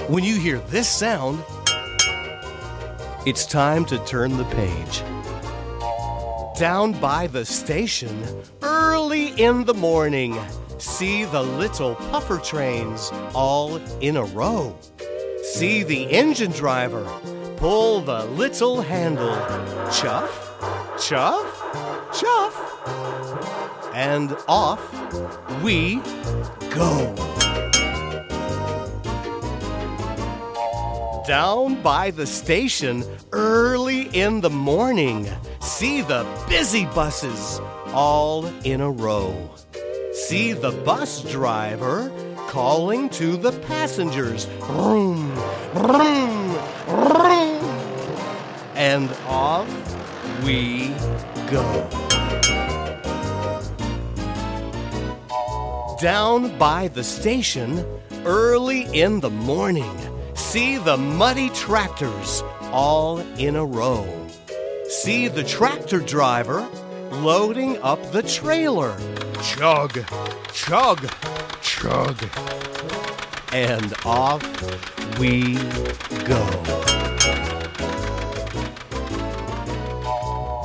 When you hear this sound, it's time to turn the page. Down by the station, early in the morning, see the little puffer trains all in a row. See the engine driver pull the little handle. Chuff, chuff, chuff. And off we go. Down by the station, early in the morning, see the busy buses all in a row. See the bus driver calling to the passengers. Vroom, vroom, vroom. And off we go. Down by the station, early in the morning, see the muddy tractors all in a row. See the tractor driver loading up the trailer. Chug, chug, chug. And off we go.